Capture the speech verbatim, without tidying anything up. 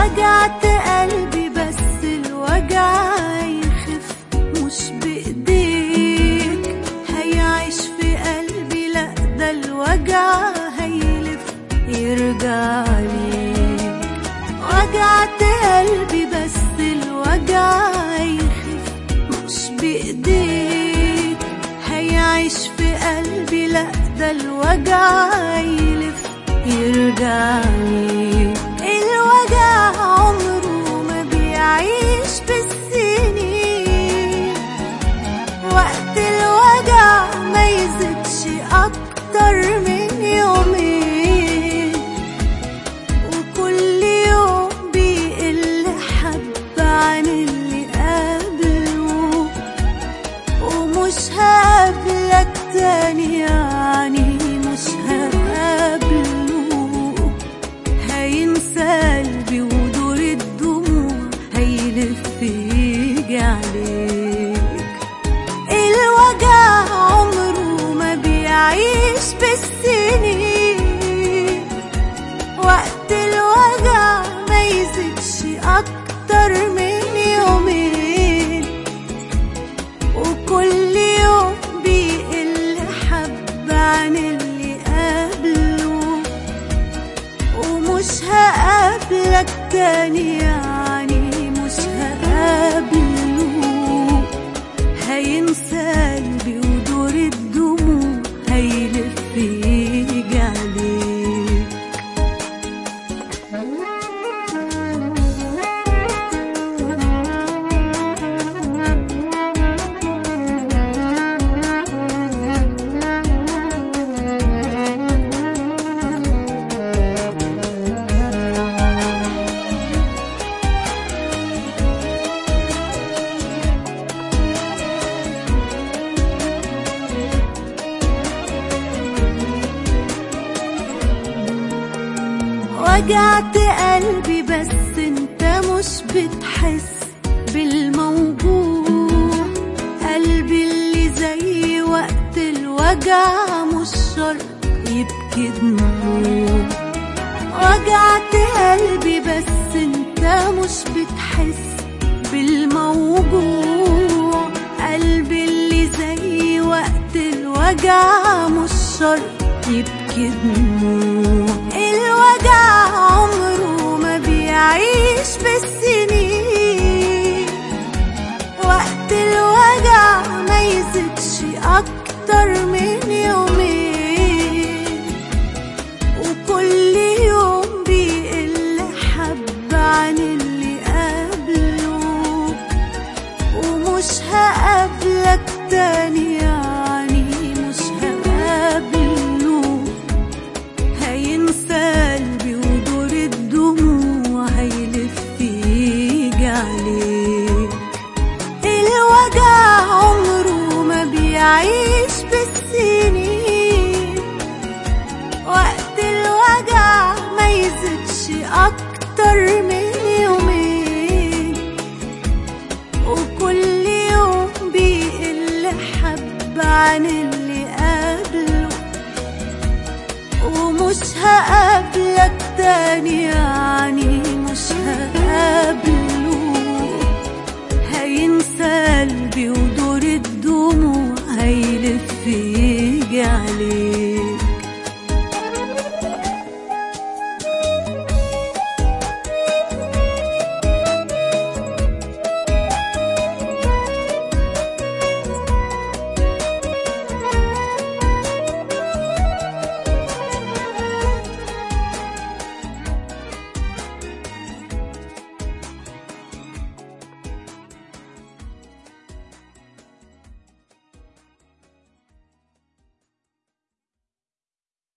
وجعت قلبي بس الوجع يخف مش بإيديك، هيعيش في قلبي لأ ده الوجع هيلف يرجع ليك. وجعت قلبي بس الوجع يخف مش بإيديك، هيعيش في قلبي لأ ده الوجع يلف يرجع ليك. الوجع عمره ما بيعيش بالسنين، وقت الوجع ما يزيدش أكتر من يومين، وكل يوم بيقل حبة عن اللي قبله، ومش هقابلك تاني يعني مش هقابله. هينسى قلبي ودور الدموع هيلف يجي عليك. الوجع عمره ما بيعيش بالسنين، وقت الوجع ما يزيدش أكتر من يومين، وكل يوم بيقل حبة عن اللي قبله، ومش هقابلك تاني يعني مش هقابله. هينسى قلبي ودور الدموع هيلف يجي عليك. وجعت قلبي بس انت مش بتحس بالموجوع، قلبي اللي زي وقت الوجع مش شرط يبكي دموع. وجعت قلبي بس انت مش بتحس بالموجوع، قلبي اللي زي وقت الوجع مش شرط يبكي دموع. الوجع عمره ما بيعيش بالسنين، وقت الوجع ما يزيدش أكتر من يومين، وكل يوم بيقل حبة عن اللي قبله، ومش هقابلك تاني يعني مش هقابله. هينسى قلبي ودور الدموع هيلف يجي عليك. الوجع عمره ما بيعيش بالسنين، وقت الوجع ما يزيدش أكتر من يومين، وكل يوم بيقل حبة عن اللي قبله، ومش هقابلك تاني يعني مش هقابله. هينسى قلبي ودور الدموع هيلف يجي عليك.